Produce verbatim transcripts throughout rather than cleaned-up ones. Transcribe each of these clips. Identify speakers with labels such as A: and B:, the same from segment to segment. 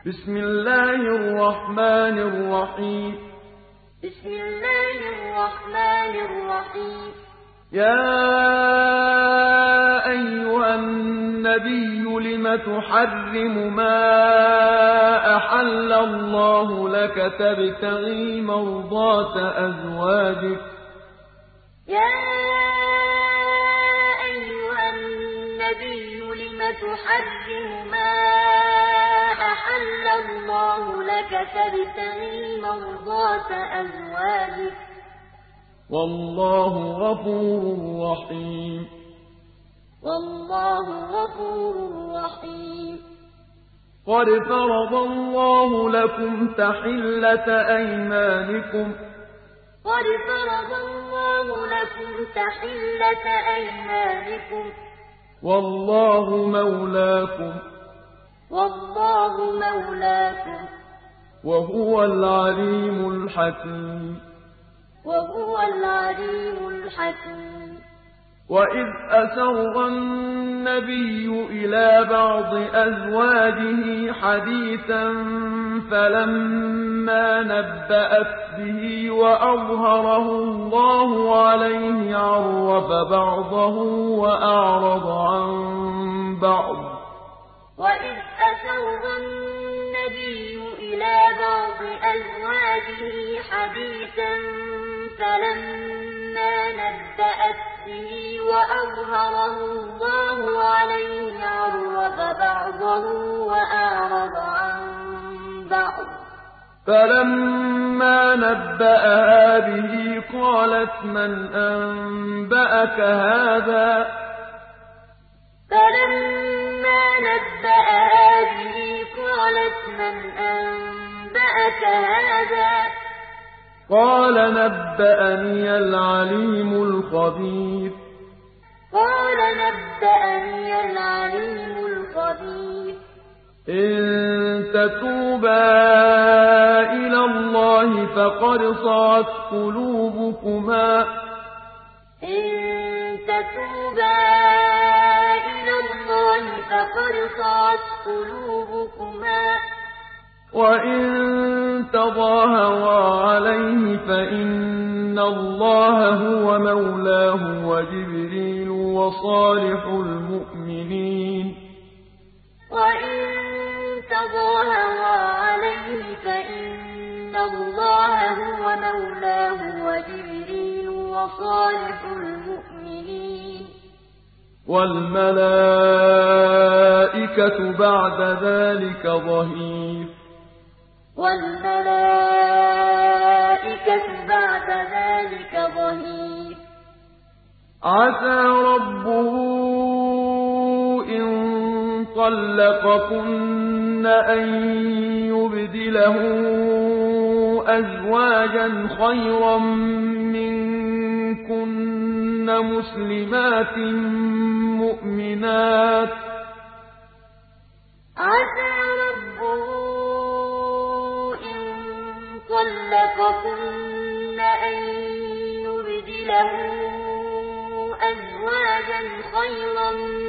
A: بسم الله الرحمن الرحيم
B: بسم الله الرحمن الرحيم
A: يا أيها النبي لم تحرم ما أحل الله لك تبتغي مرضات أزواجك
B: يا أيها النبي لم تحرم ما أحل الله لك تبتغي مرضات أزواجك
A: والله غفور رحيم
B: والله غفور رحيم
A: قد فرض الله لكم تحلة أيمانكم
B: قد فرض الله لكم تحلة أيمانكم
A: والله مولاكم
B: والله مولاكم
A: وهو العليم الحكيم
B: وهو العليم الحكيم
A: وإذ أسر النبي إلى بعض أزواجه حديثا فلما نبأت به وأظهره الله عليه عرف بعضه وأعرض عن بعض
B: وإذ أسر النبي إلى بعض أزواجه حديثا فلما نبأت به وأظهره الله عليه عرف بعضه وأعرض عن بعض
A: فلما نبأها به قالت من أنبأك هذا
B: فلما نبأها به قالت من أنبأك هذا
A: قال نبأني العليم الخبير
B: قال نبأني العليم الخبير
A: إن تتوبا إلى الله فقد صعت قلوبكما
B: إن تتوبا إلى الله فقد صعت قلوبكما
A: وإن تظاهرا عليه فإن الله هو مولاه وجبريل وصالح المؤمنين
B: وإن تظاهرا عليه فإن الله هو مولاه وجبريل وصالح المؤمنين
A: والملائكة بعد ذلك ظهير
B: والملائكة بعد ذلك ظهير
A: عسى ربه إن طلقكن أن يبدله أزواجا خيرا منكن مسلمات مؤمنات
B: عسى ربه إن طلقكن أن يبدله أزواجا خيرا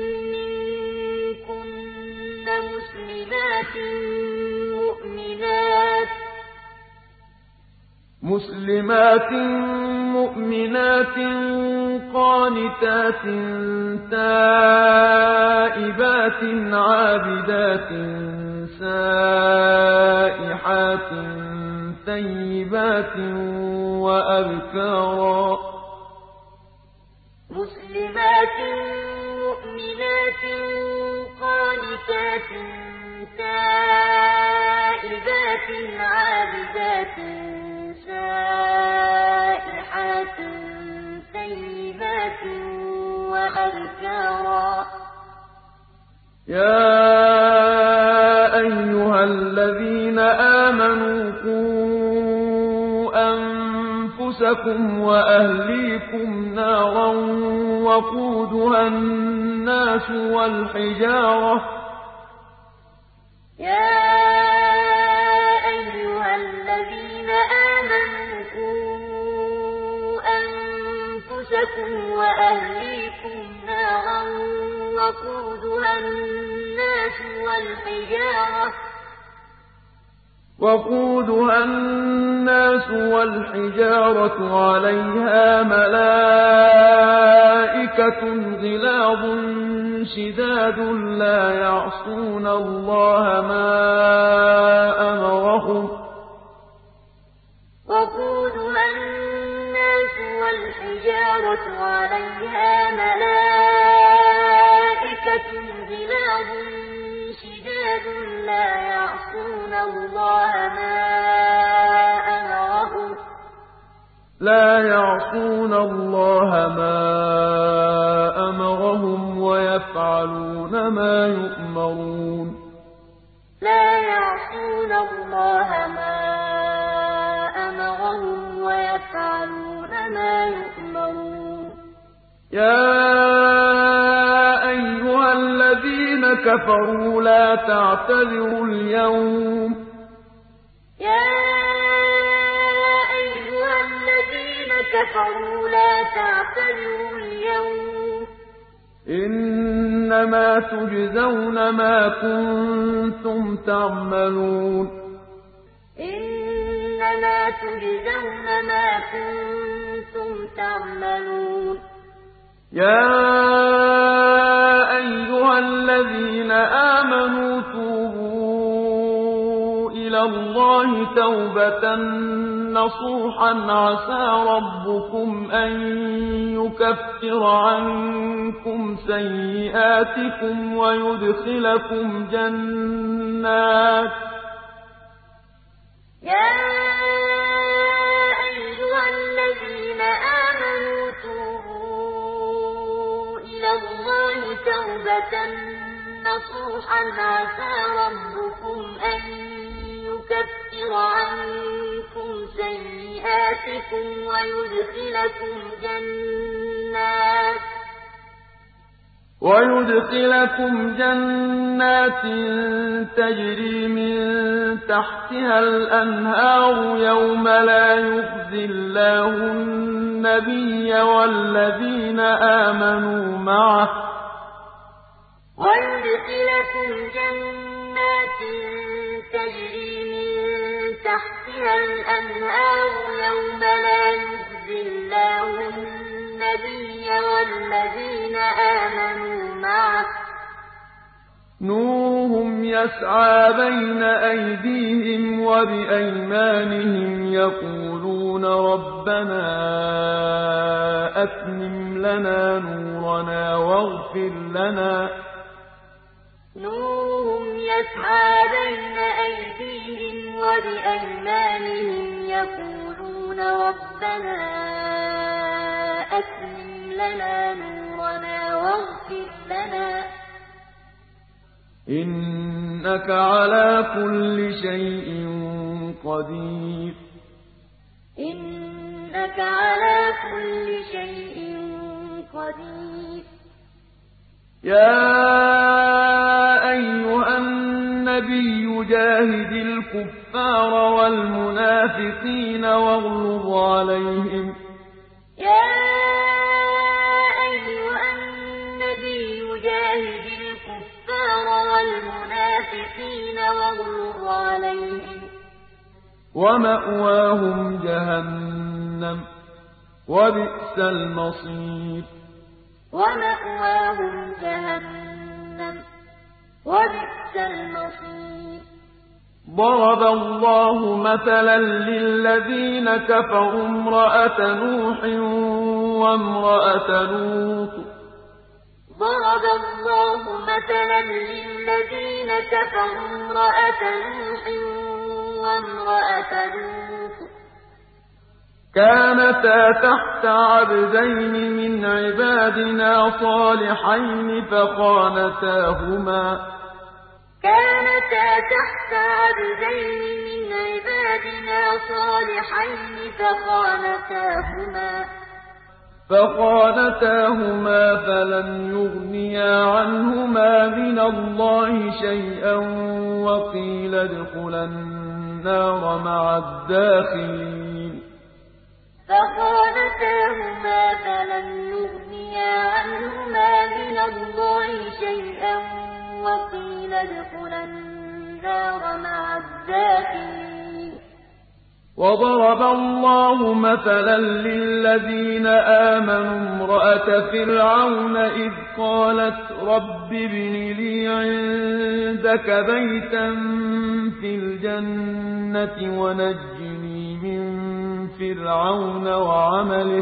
B: منكن مسلمات مؤمنات
A: مسلمات مؤمنات قانتات تائبات عابدات سائحات ثيبات وأبكارا
B: مسلمات مؤمنات قانتات تائبات عابدات سائحات ثيبات وأبكارا
A: يا أيها الذين آمنوا قوا أنفسكم وأهليكم نارا وقودها الناس والحجارة
B: يا أيها الذين آمنوا قوا أنفسكم وأهليكم نارا وقودها الناس والحجارة
A: وقودها الناس والحجارة عليها ملائكة غلاظ شداد لا يعصون الله ما أمرهم
B: وقودها الناس والحجارة عليها ملائكة غلاظ شداد لا يعصون الله ما أمرهم
A: لا يعصون الله ما أمرهم ويفعلون ما يؤمرون
B: لا يعصون الله ما أمرهم ويفعلون ما يؤمرون
A: يا أيها الذين كفروا لا تعتذروا اليوم
B: يا أيها الذين كفروا لا تعتذروا اليوم
A: إنما تجزون ما كنتم تعملون
B: إنما تجزون ما كنتم تعملون
A: يا أيها الذين آمنوا توبوا إلى الله توبة نصوحا عسى ربكم أن يكفر عنكم سيئاتكم ويدخلكم جنات
B: يا أيها الذين آمنوا توبوا إلى الله توبة نصوحا عسى ربكم أن يكفر عنكم سيئاتكم ويدخلكم جنات
A: ويدخلكم جنات تجري من تحتها الأنهار يوم لا يخزي الله النبي والذين آمنوا معه
B: ويدخلكم جنات تجري من تحتها الأنهار يوم لا يخزي الله النبي والذين آمنوا معه
A: نورهم يسعى بين أيديهم وبأيمانهم يقولون ربنا أتمم لنا نورنا واغفر لنا
B: نورهم يسعى بين أيديهم وبأيمانهم يقولون ربنا أتمم لنا نورنا واغفر لنا
A: إنك على كل شيء قدير
B: إنك على كل شيء قدير
A: يا أيها النبي جاهد الكفار والمنافقين واغلظ عليهم
B: يا أيها النبي جاهد الكفار والمنافقين واغلظ عليهم
A: ومأواهم جهنم وبئس المصير
B: ومأواهم جهنم وبئس المصير
A: ضرب الله مثلا للذين كفروا امرأة نوح وامرأة لوط
B: ضرب الله مثلا للذين كفروا امرأة نوح وامرأة لوط
A: كانتا تحت عبدين من عبادنا صالحين فخانتاهما
B: كانتا تحت عبدين من عبادنا صالحين فخانتاهما
A: فخانتاهما فلم يغنيا عنهما من الله شيئا وقيل ادخلا النار مع الداخلين
B: فخانتاهما فلم يغنيا عنهما من الله شيئا وقيل ادخلا النار مع الداخلين
A: وضرب الله مثلا للذين آمنوا امرأة فرعون إذ قالت رب ابن لي عندك بيتا في الجنة ونجني من فرعون وعمله.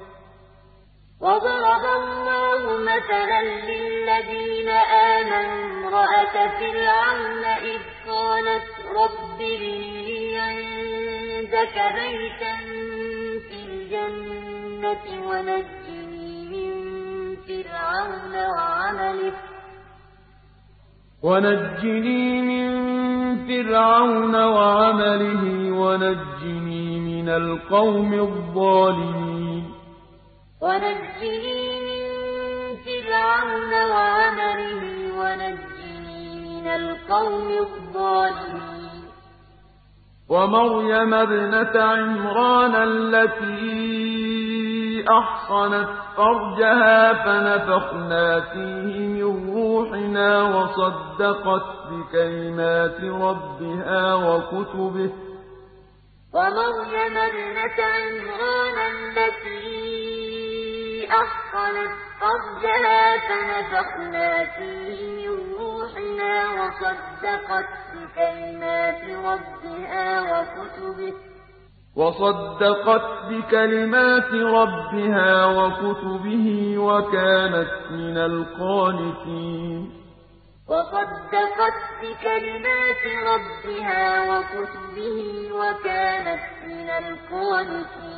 B: وضرب الله مثلا للذين آمنوا امرأة فرعون إذ قالت رب ابن لي عندك بيتا في الجنة ونجني من فرعون وعمله
A: ونجني من فرعون وعمله ونجني من القوم الظالمين.
B: ونجني من فرعون وعمله ونجني من القوم الظالمين.
A: ومريم ابنة عمران التي أحصنت فرجها فنفخنا فيه من روحنا وصدقت بكلمات ربها وكتبه.
B: ومريم ابنة عمران التي أحصنت فرجها فنفخنا فيه من روحنا وصدقت بكلمات ربها وكتبه
A: وصدقت بكلمات ربها وكتبه وكانت من القانتين.
B: وصدقت بكلمات ربها وكتبه وكانت من القانتين.